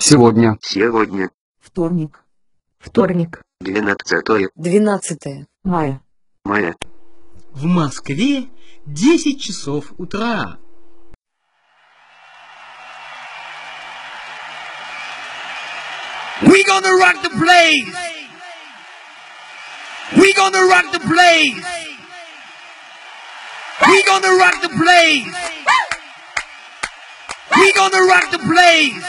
Сегодня. Сегодня. Вторник. Вторник. 12 мая. мая. В Москве 10 часов утра. We gonna rock the place. We gonna rock the place. We gonna rock the place. We gonna rock the place.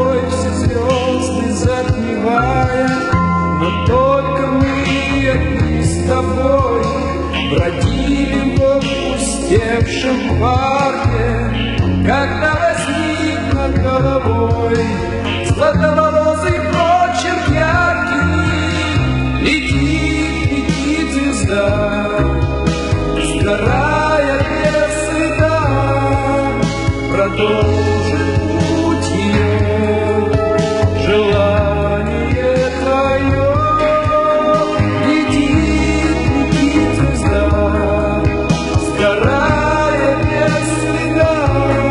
тобой все звезды затмевая, но только мы одни с тобой бродили в опустевшем парке, когда возник над головой златоволосый прочерк яркий. Летит, летит звезда, сгорая без следа, продолжит путь ее желание твое. Летит, летит звезда, сгорая без следа,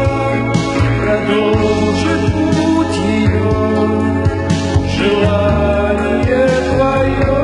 продолжит путь ее желание твое.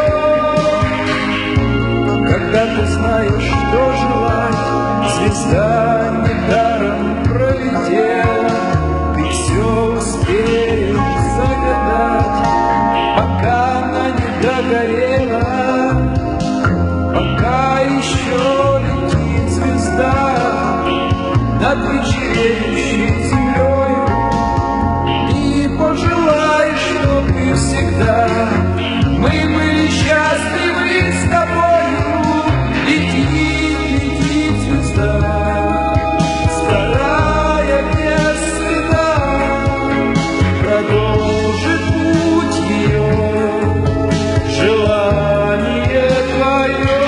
Когда ты знаешь, что желать, звезда недаром пролетела, ты все успеешь загадать, пока она не догорела, пока еще летит звезда над вечереющей землей. И пожелай, чтобы всегда мы были счастливы с тобою. Летит, летит звезда, сгорая без следа, продолжит путь ее желание твое.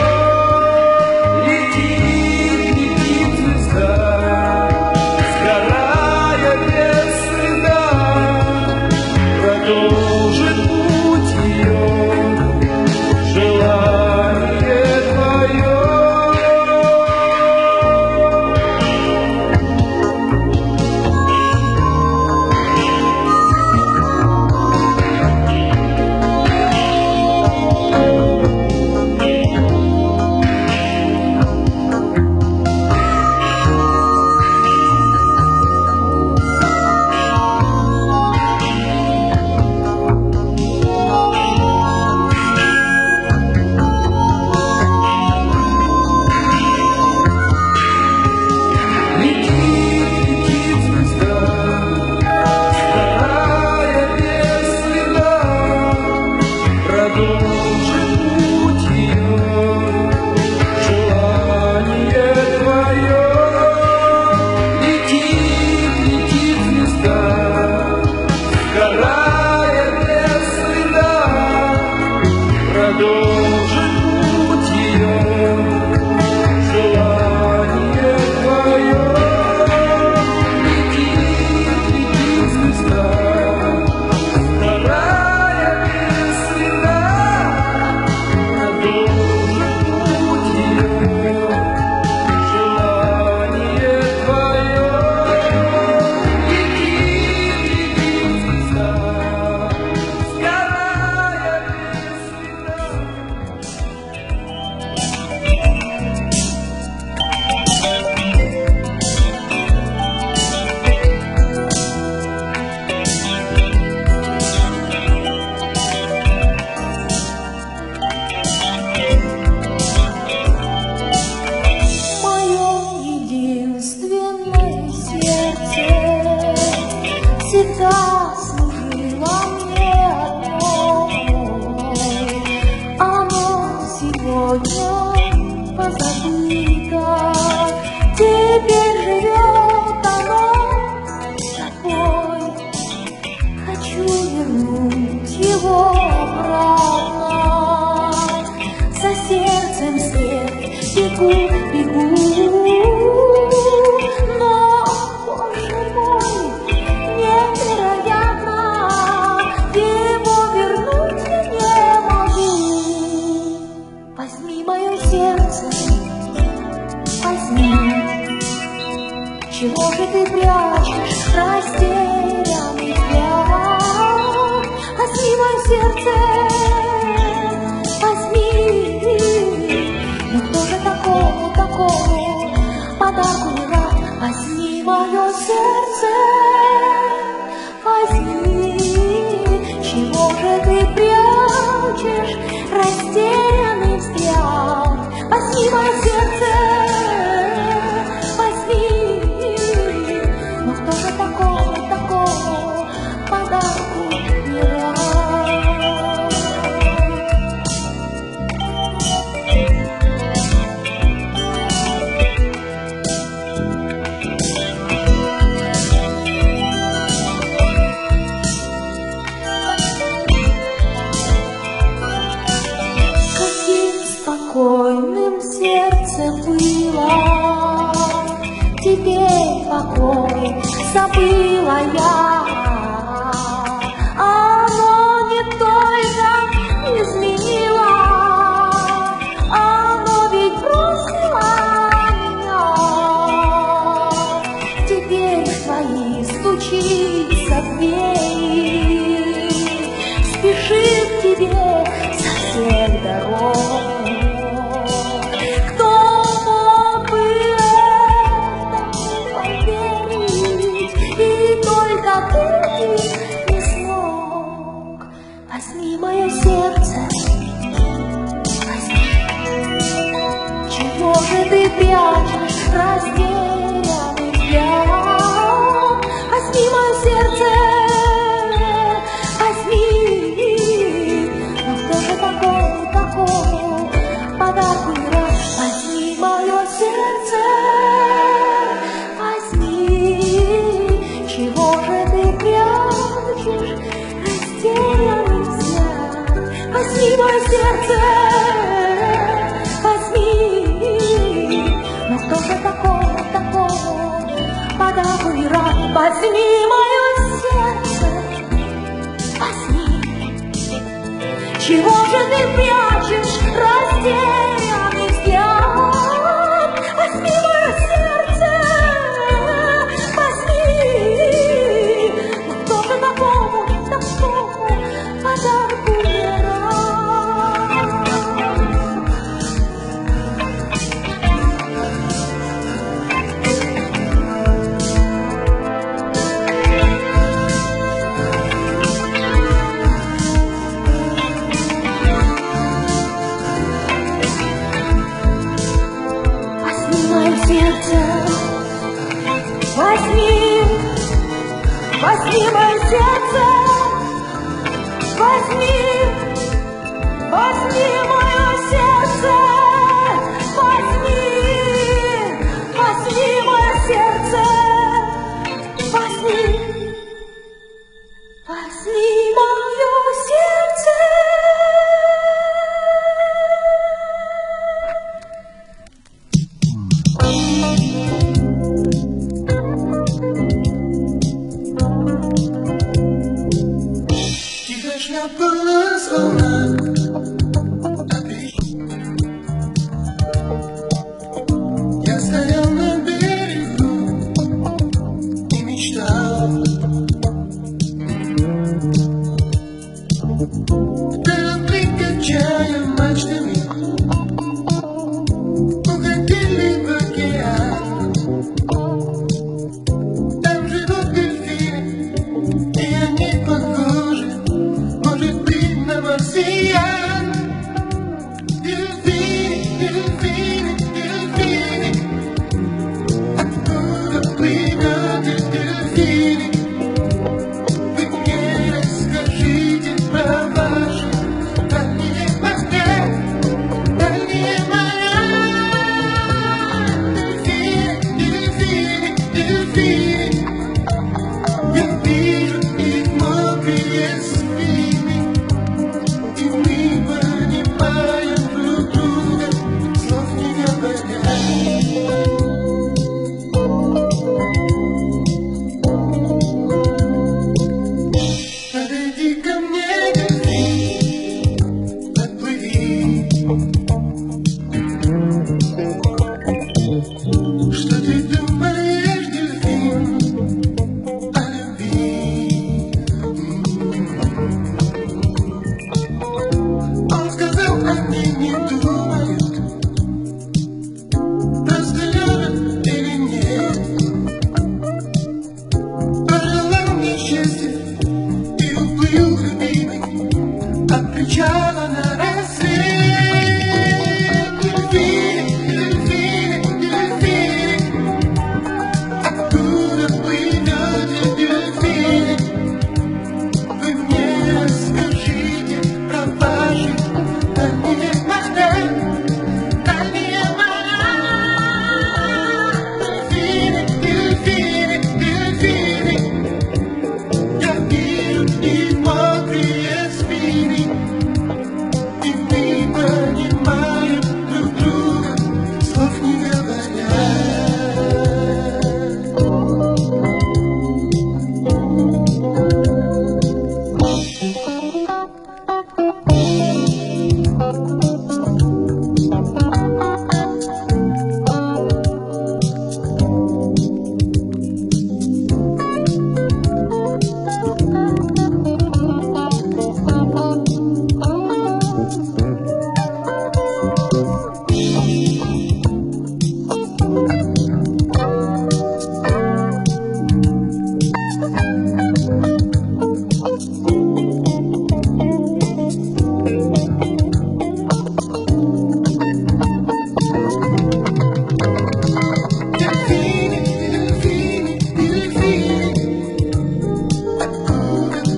Летит, летит звезда, сгорая без следа, продолжит путь ее желание твое. Всегда служило мне одной, оно сегодня позабыто, теперь живет оно с тобой. Хочу вернуть его обратно, за сердцем вслед бегу, бегу. Чего же ты прячешь растерянный взгляд? Возьми мое сердце, возьми, но кто же такого покой забыла я. Оно не только изменило, оно ведь бросило меня. Теперь твои стучится в двери, спешит к тебе со всех дорог. Кто мог бы этому поверить, и только ты не смог. Возьми мое сердце, возьми. Чего же ты прячешь растерянный взгляд? Возьми мое сердце, возьми. Ну кто же такой подарку не рад? Возьми мое сердце, возьми. Чего же ты прячешь растерянный взгляд? Возьми мое сердце, возьми. Ну кто же такой подарку не рад? Возьми мое сердце, возьми. Чего же ты прячешь растерянный взгляд? Возьми мое сердце, возьми. Ну кто же такому подарку не рад? Возьми мое сердце, возьми, возьми мое сердце, возьми, возьми мое сердце, возьми, возьми мое сердце. Я стоял на берегу и мечтал. Корабли, качая мачтами, уходили в океан. Там живут дельфины, и они похожи, может быть, на марсиан. Дельфины, дельфины, дельфины, откуда плывет дельфины? Вы мне расскажите про вас.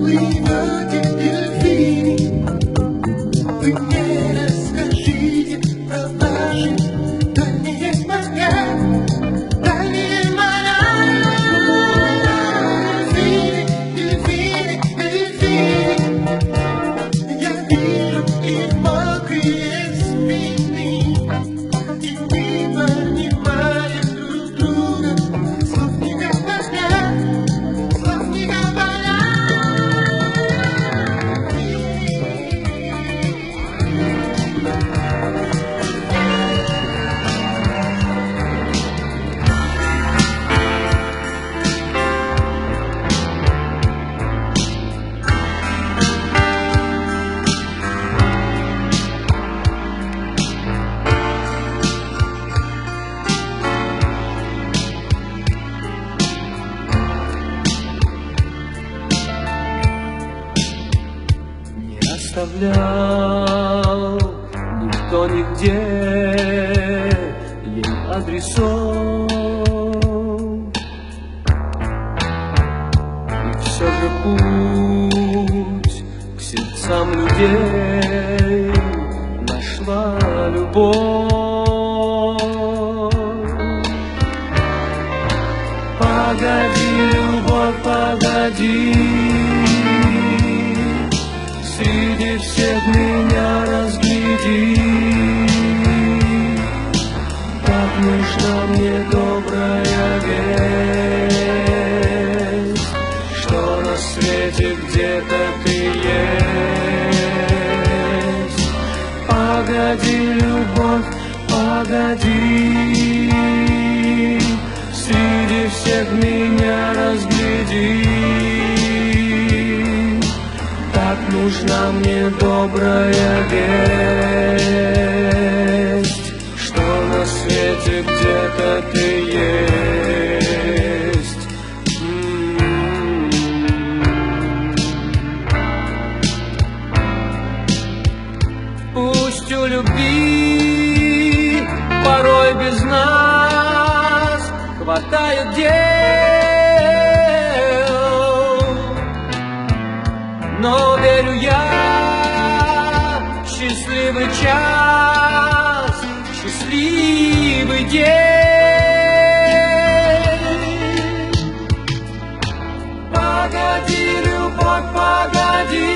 плывете, дельфины. Вы мне расскажите про ваши дальние моря, дальние моря. Дельфины, дельфины, дельфины. Я вижу их мокрые спины, и мы понимаем друг друга. Слов не говоря, слов не говоря. Не оставлял никто нигде ей адресов, и все же путь к сердцам людей нашла любовь. Погоди, любовь, погоди, среди всех меня разгляди. Так нужна мне добрая весть, что на свете где-то ты есть. Погоди, любовь, погоди, среди всех меня разгляди. Так нужна мне добрая весть, что на свете где-то ты есть. Пусть у любви порой без нас хватает дел, но верю я, счастливый час, счастливый день. Погоди, любовь, погоди,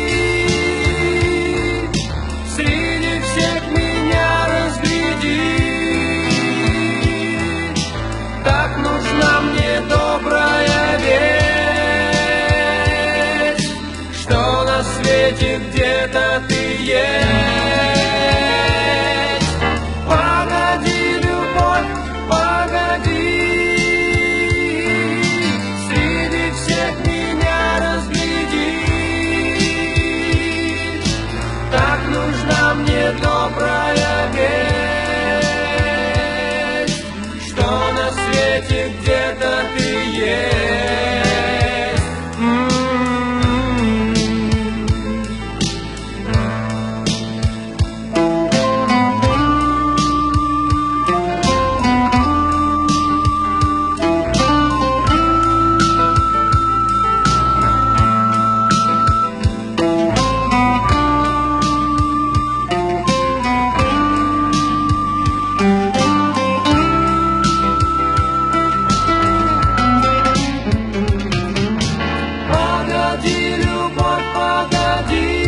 среди всех меня разгляди. Так нужна мне добрая весть, что на свете где-то ты есть. Погоди, любовь, погоди, среди всех меня разгляди. Так нужна мне добрая весть, что на свете где-то ты есть. Погоди, любовь, погоди,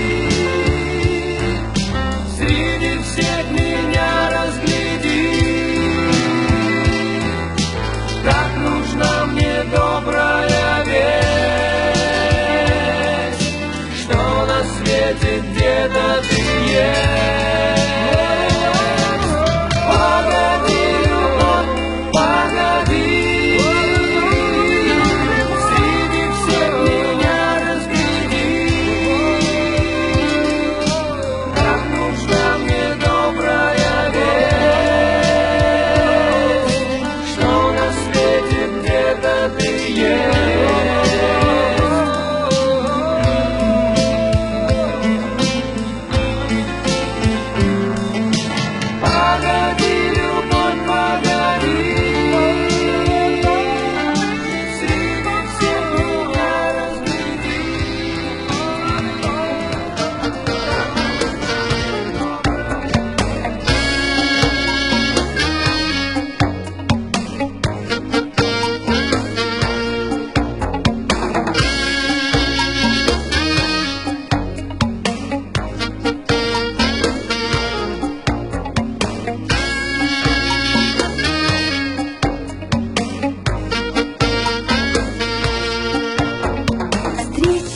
среди всех меня разгляди. Так нужна мне добрая весть, что на свете где-то ты есть. Погоди, любовь, погоди, среди всех меня разгляди. Так нужна мне добрая весть, что на свете где-то ты есть.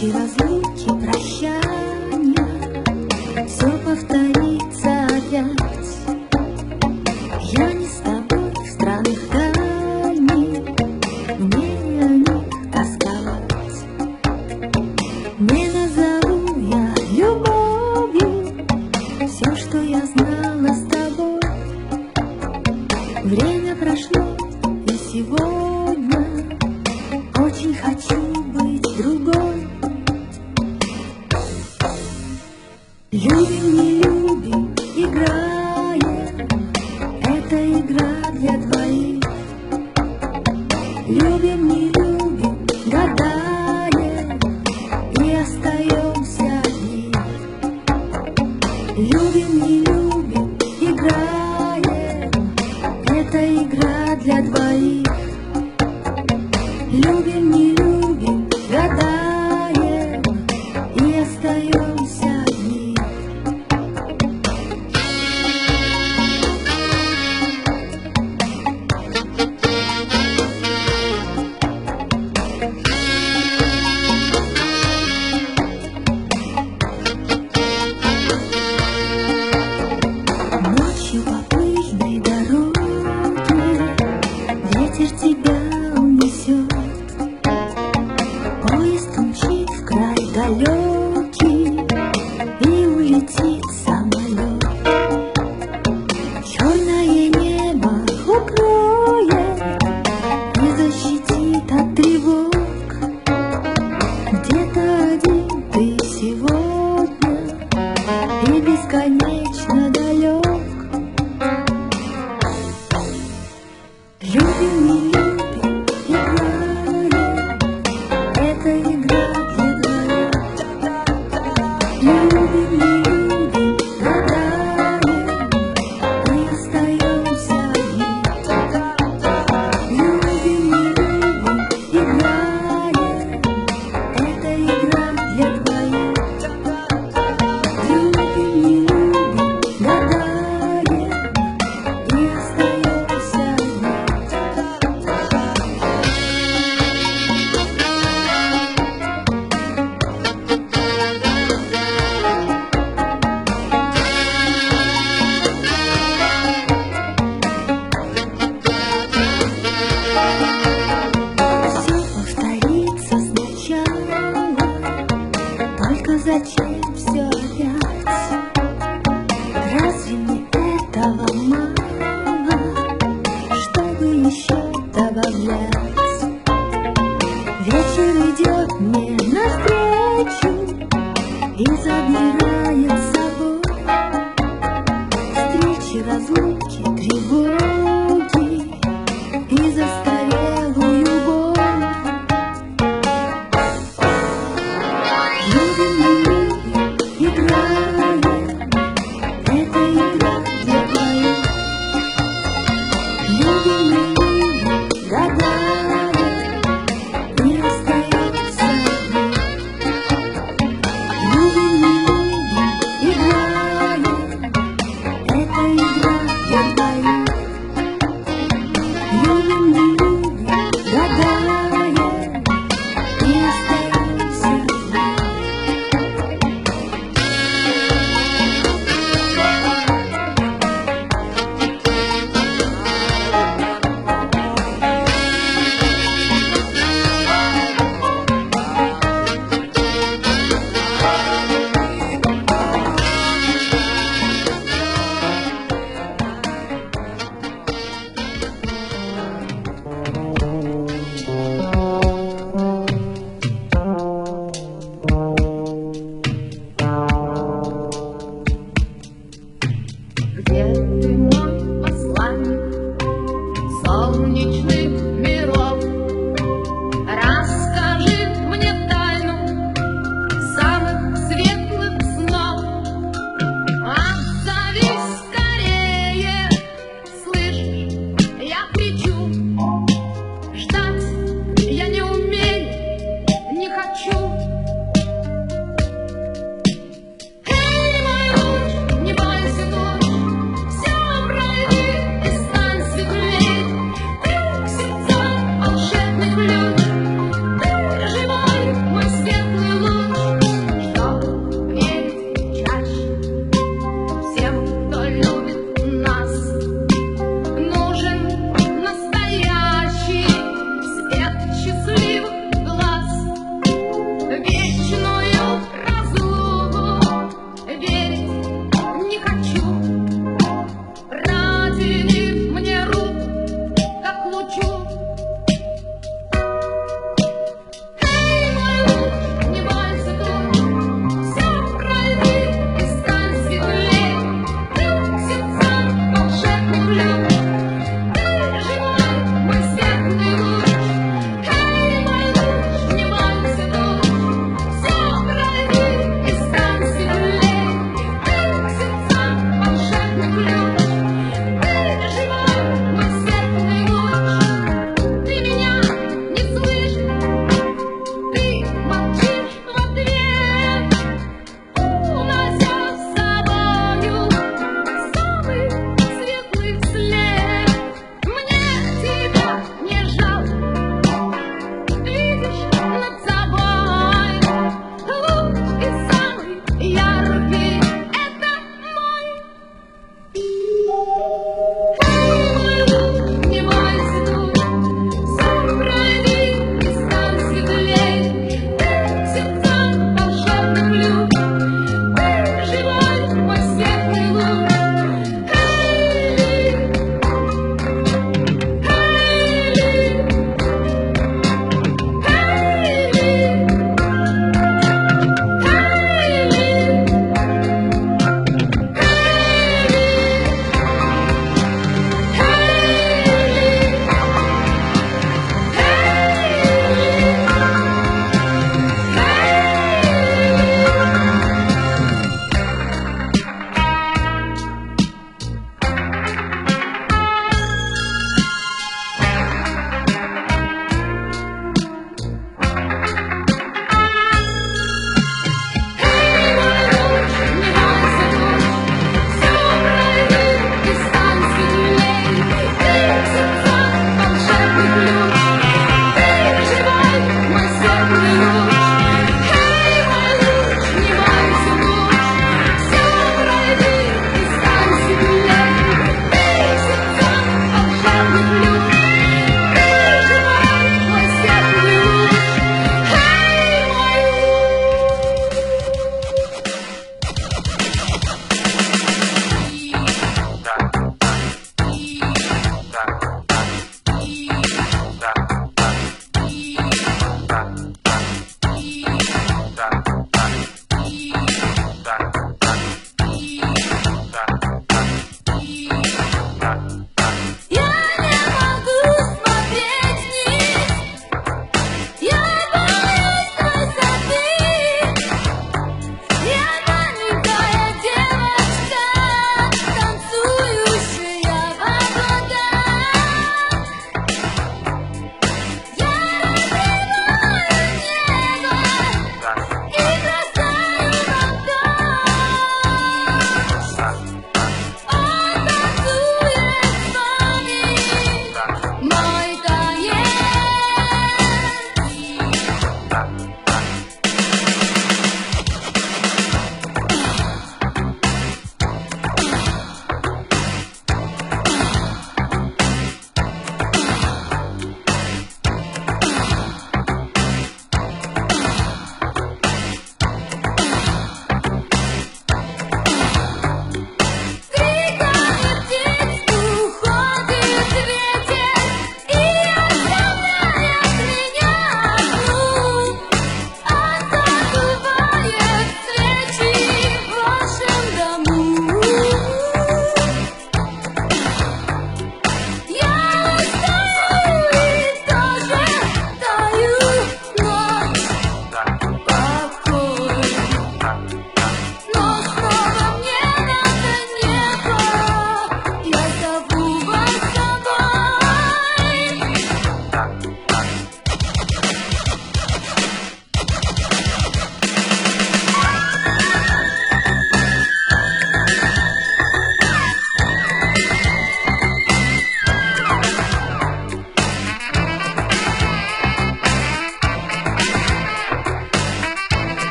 Встречи, разлуки, прощания, все повторится опять. Я не с тобой в странах дальних, мне о них тосковать. Не назову я любовью все, что я знала с тобой. Время прошло, и сегодня очень хочу быть другой. Любим, не любим, играем, это игра для двоих. Любим, не любим, гадаем и остаемся одни. Любим, не любим, играем, это игра для двоих. Любим, не любим, гадаем и остаемся одни. Ночью по пыльной дороге ветер тебя унесет. Поезд умчит в край далекий, и улетит самолет. Черное небо укроет и защитит от тревог. Где-то один ты сегодня и бесконечно далек. Любим, не любим, играем, это игра для двоих. Любим, не любим, гадаем и остаемся одни. Любим, не любим, играем, это игра для двоих. Любим, не любим, гадаем и остаемся одни. Все повторится сначала, только зачем все опять? Разве мне этого мало, чтобы еще добавлять? Вечер идет мне навстречу и забирает с собой встречи, разлуки, тревоги и застарелую боль. Любим, не любим, играем, это игра для двоих. Любим, не любим, гадаем и остаемся одни. Любим, не любим, играем, это игра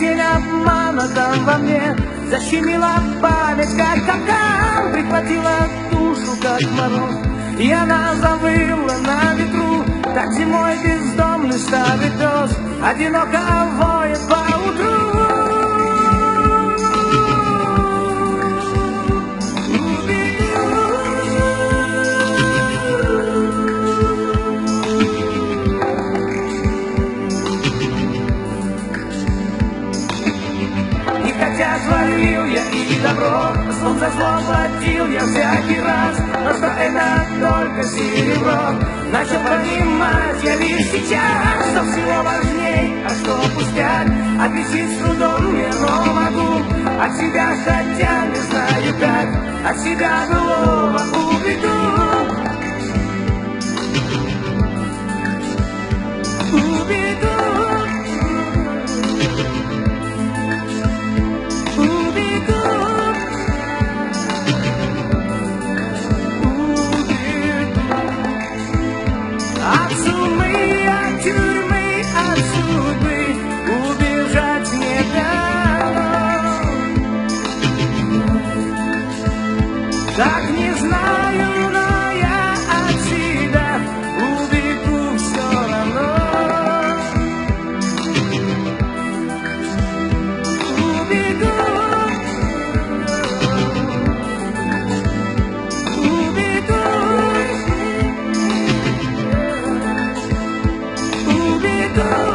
тень обмана там во мне защемила память, как капкан, прихватила душу, как мороз, и она завыла на ветру. Так зимой бездомный старый пес одиноко воет по утру. Творил я и добро, злом за злом платил я всякий раз, но что это только серебро. Начал понимать я лишь сейчас, что всего важней, а что пустяк. Отличить с трудом не, но могу от себя, хотя не знаю как, от себя былого убегу. Так не знаю, но я от себя убегу все равно. Убегу, убегу, убегу.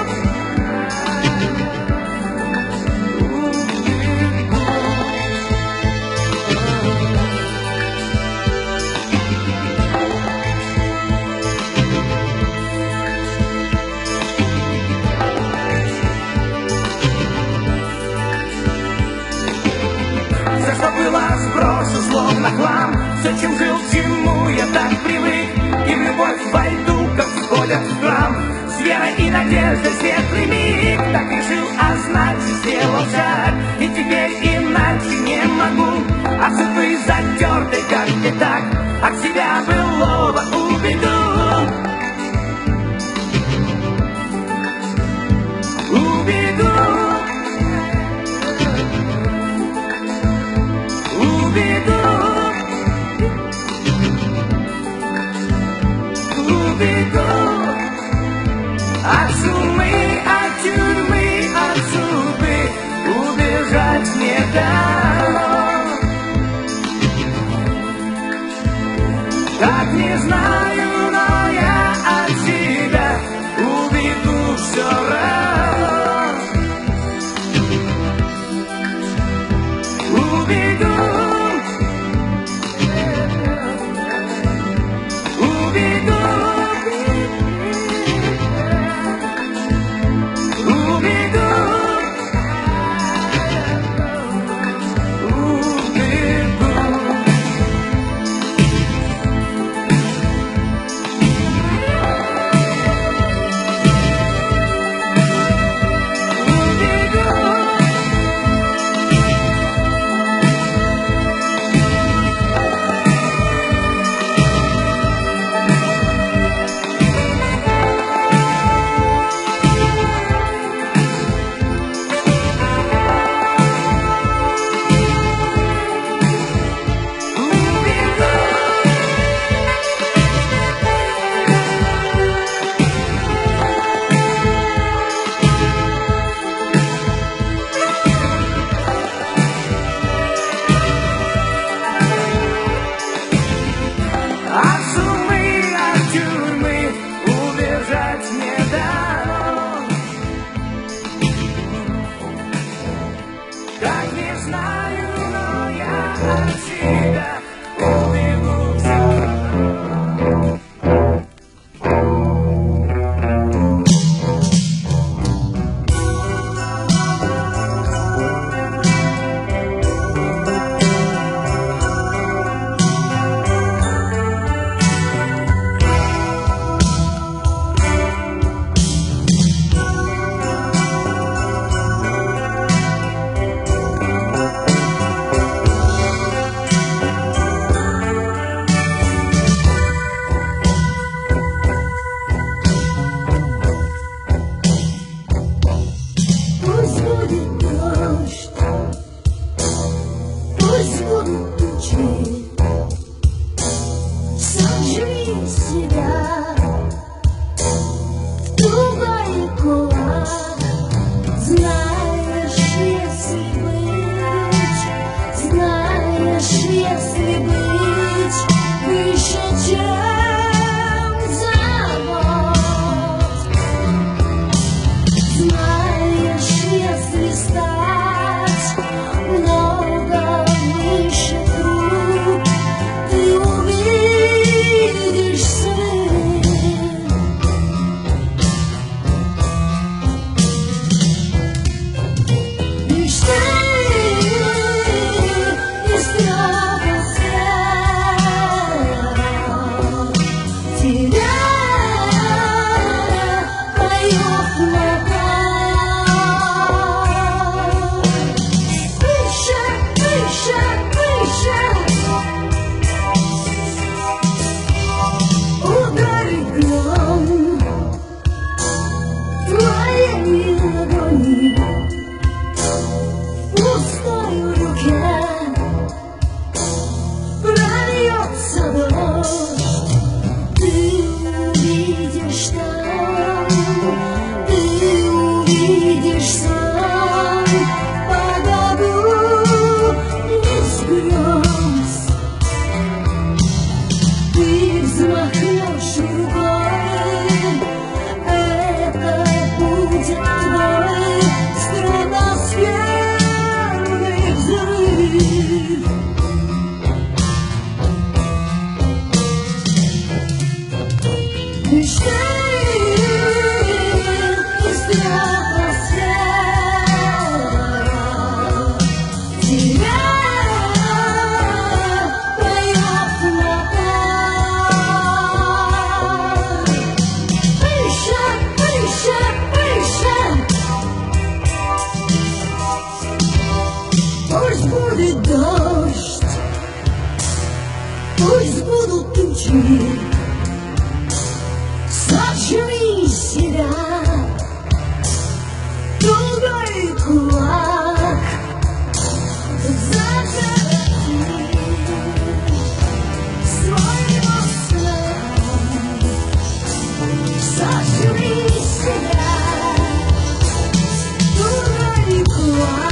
Сброшу словно хлам все, чем жил, чему я так привык. И в любовь войду, как входят в храм, с верой и надеждой светлый миг. Так решил, а значит сделал шаг, и теперь иначе не могу. От судьбы затертой, как пятак, от себя былого убегу. Убегу. От сумы, от тюрьмы, от судьбы убежать не дано. Так не знаю, но я от себя убегу все равно. Убегу. пусть будут тучи, сожри себя, другой кулак, закати своего сна, сожри себя, другой кулак.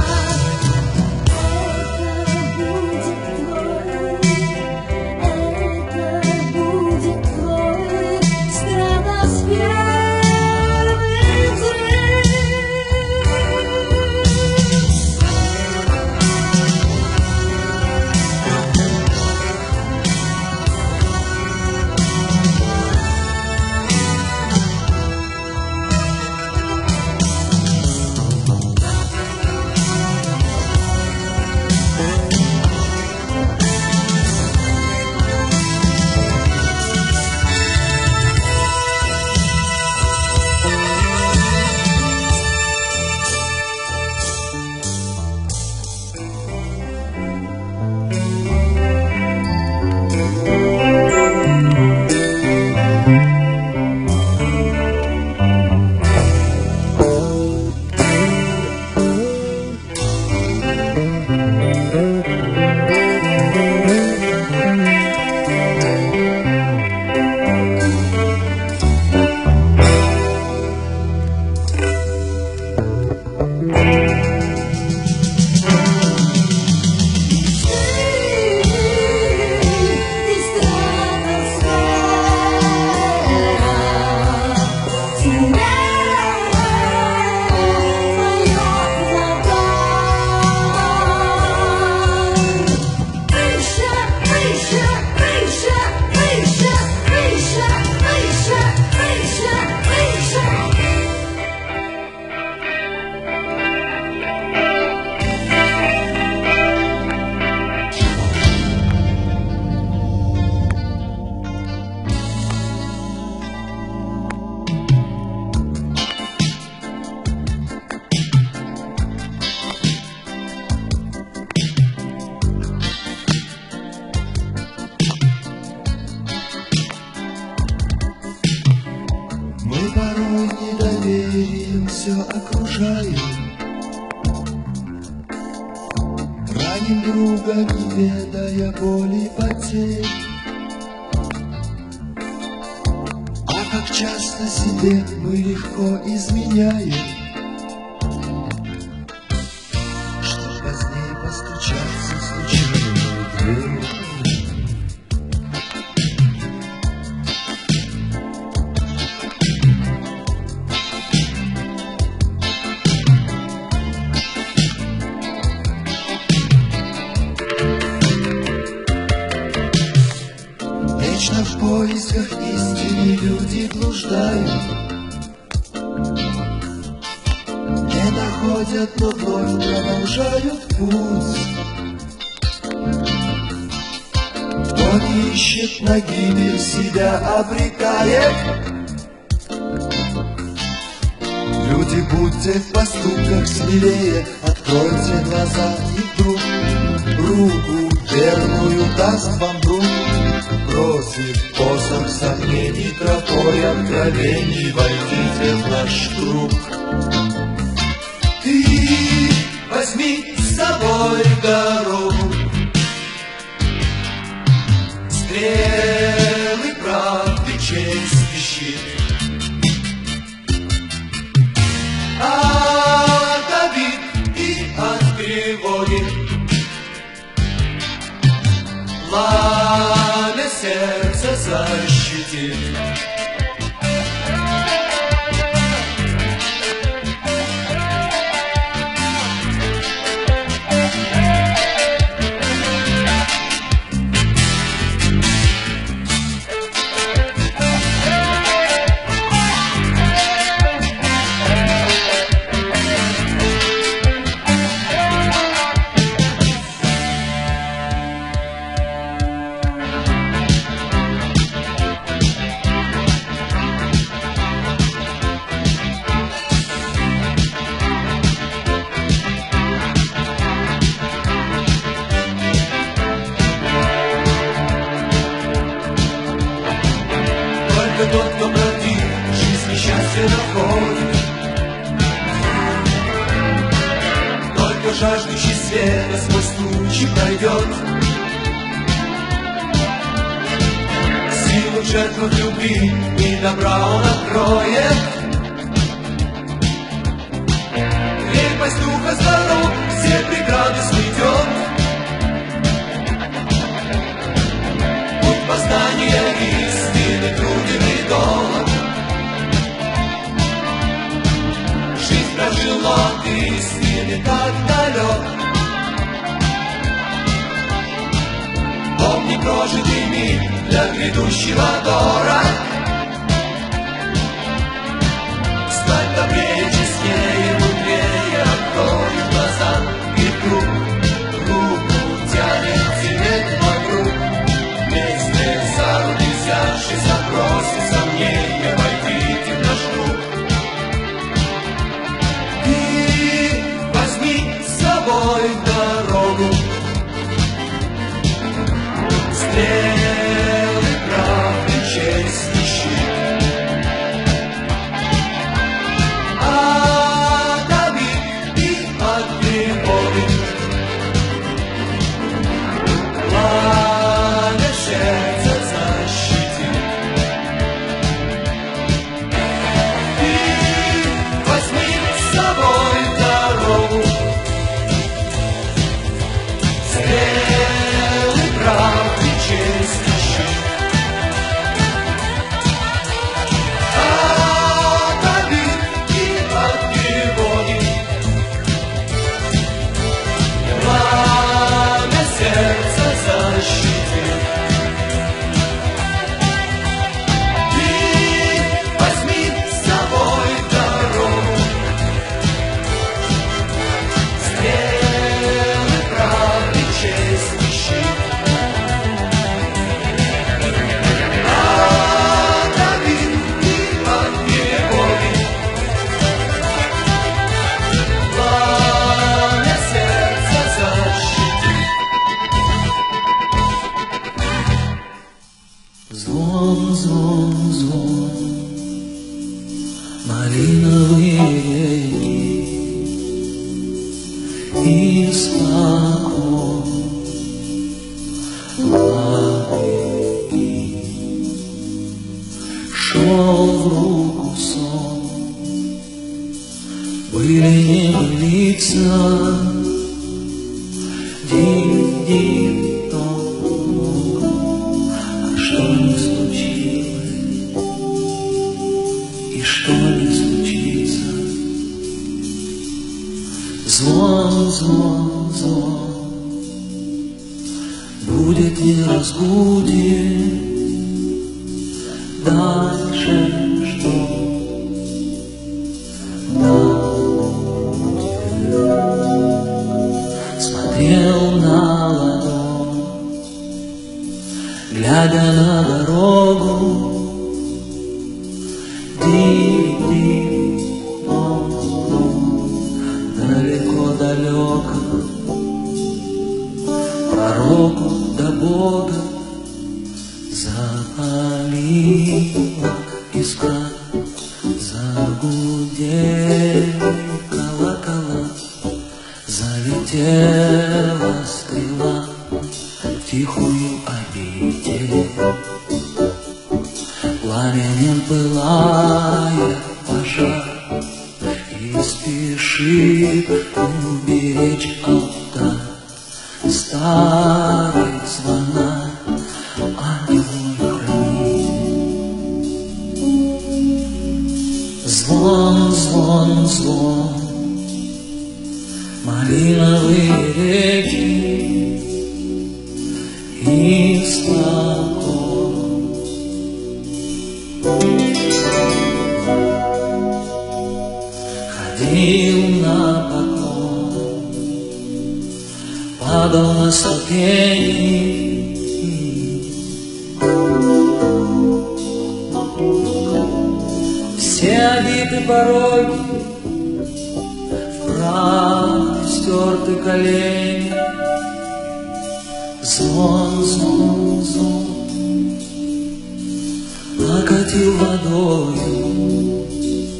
Порой недоверием все окружает, раним друга, не ведая боли потерь. А как часто себе мы легко изменяем, что позднее постучаться в случайную дверь. Вечно в поисках истины люди блуждают, не находят, но вновь продолжают путь. Кто не ищет на гибель, себя обрекает. Люди, будьте в поступках смелее, откройте глаза, и вдруг руку верную даст вам друг. Бросив посох сомнений, тропой откровений, войдите в наш круг. Ты возьми с собой дорогу, стрелы правды, честь и щит. От обид и от тревоги пламя сердца защитит. счастье находит. Только жаждущий света сквозь тучи пройдет. Силу жертву любви и добра он откроет. Крепость духа здоров, все преграды сметет. Путь познания истины труден и долг. Жизнь прожил, но от истины так далек. Помни прожитый миг для грядущего дорог. Стать добрее, честнее, мудрее, открой глаза и вдруг руку тянет тебе вокруг. Вместе за руки взявшись, запросы, сомнения, войдите в наш круг. И возьми с собой дорогу. Стрелы правды, честь и щит. От обид и от тревоги. Пламя сердца защитит. И возьми с собой дорогу. Стрелы правды, честь и щит. От обид и от тревоги. Пламя сердца защитит. И возьми с собой дорогу. Стрелы правды, честь и щит. От обид и от тревоги. Пламя сердца защитит. Звон, звон, звон, малиновые реки, испокон вопреки. Шел в руку сон, были лица, что не случилось и что не случится. Звон, звон, звон, будет, не разбудит. Дальше что? Смотрел на ладонь, глядя на дорогу. Далеко-далеко, пророку до Бога запалила искра, загудели колокола, залетела стрела в тихую обитель. Пламенем пылая пожар, и спешит уберечь алтарь. Старый звона, ангел мой хранит. Звон, звон, звон, малиновые реки, испокон. Ходил на поклон, падал на ступени. Все обиты пороги, вправо стерты колени. Звон, звон, звон, окатил водою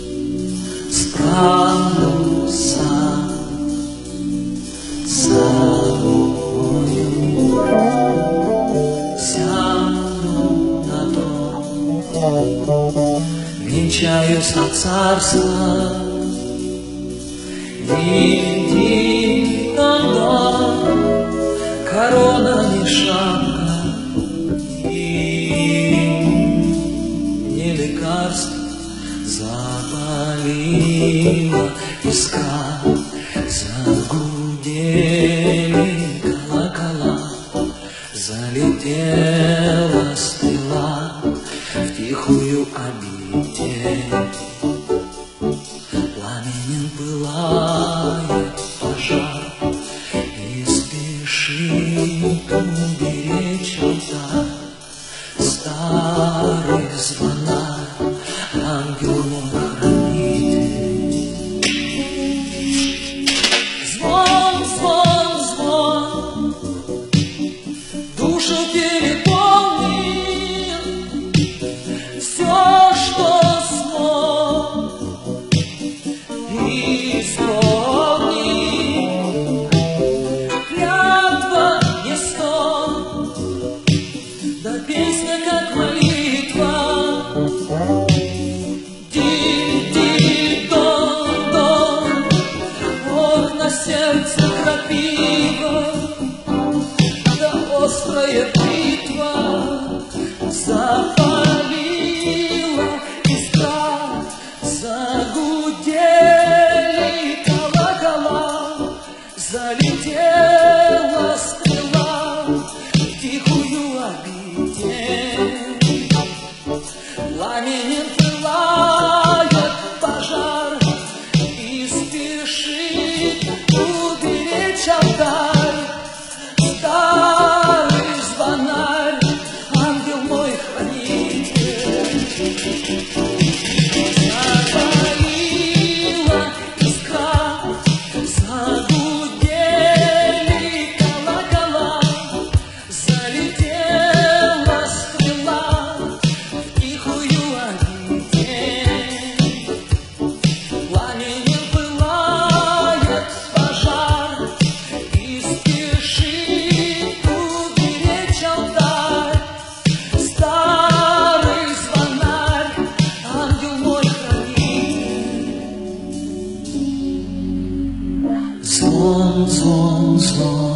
небесное царство. Дин-дин-дон-дон, корона не шапка, не лекарство. Запалила искра, загудели колокола, залетела стрела в тихую обитель. Пламенем пылает пожар и спешит уберечь алтарь. Старый звонарь, ангел мой хранитель. Звон, звон, звон, душу переполнил, все, что смог, исполнил. Клятва не стон, да песня как молитва. Дин-дин-дон-дон, ох, на сердце крапива, да острая бритва. Запалила искра, загудели колокола, залетела стрела в тихую обитель. Пламенем пылает пожар и спешит уберечь алтарь. Старый звонарь, ангел мой хранитель. Запалила искра, загудели колокола, залетела стрела в тихую обитель. Пламенем пылает пожар и спешит уберечь алтарь. Старый звонарь, ангел мой хранитель. Звон, звон, звон.